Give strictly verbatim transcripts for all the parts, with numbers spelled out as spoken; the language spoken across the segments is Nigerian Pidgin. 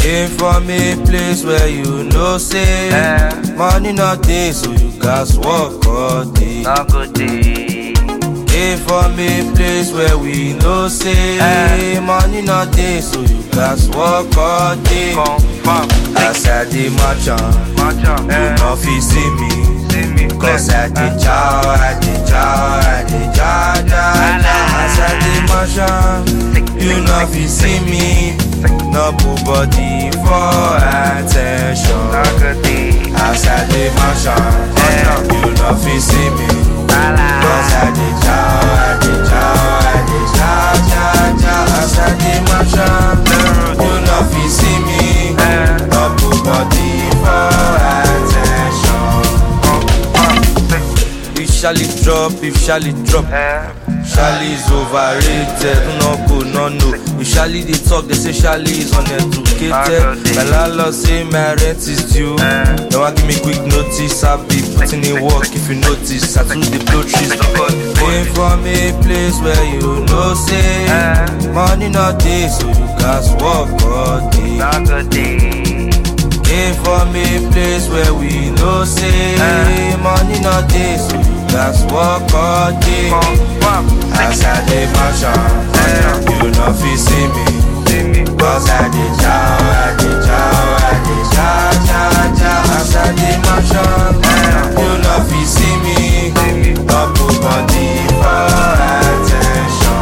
Came from a place where you know say Eh. money not day, so you guys work all day. No good day. Came from a place where we know say Eh. money not day, so you guys work all day. Confirm. As I dey march on, Macha. you Eh. no fit see me. See me. Cause I dey chow, I dey chow, I dey chow, chow, chow. As I dey march on, you no fit see me. No put body for attention. No good day. As I dey march on, you no fit see me. Cause I dey chow, I dey chow, I dey chow, chow, chow. As I dey march on, you no fit see me. No put body for attention. If Charlie drop, if Charlie drop, Charlie is overrated. No go, no no. If Charlie they talk, they say Charlie is uneducated. My landlord say my rent is due. Now I give me quick notice. I'll be putting in work if you notice. I took the blow trees. Came from a place where you know say money not day, so you guys work all day. No good day. Came from a place where we know say money not day, so you guys work all day. As I dey march on, you no fit see me. Cause I dey chow, I dey chow, I dey chow, chow, chow. As I dey march on, you no fit see me. No put body for attention.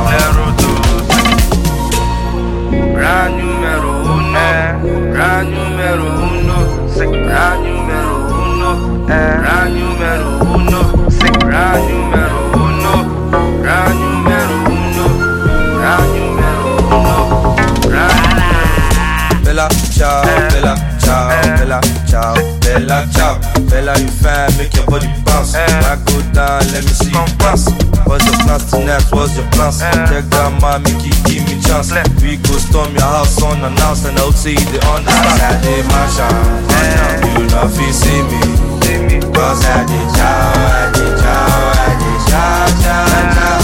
Brand numero uno, brand numero uno, brand numero uno, brand numero uno, brand numero uno, brand numero uno, brand numero uno, brand. Bella ciao, bella ciao, bella ciao, bella ciao, bella you fine, make your body bounce. I go down, let me see you bounce. What's your plans tonight? What's your plans? Check that man, make it give me chance. We go storm your house unannounced, and I would say they understand. As I dey march on, you no fit see me. Cause I dey chow, I dey chow, I dey chow, chow, chow.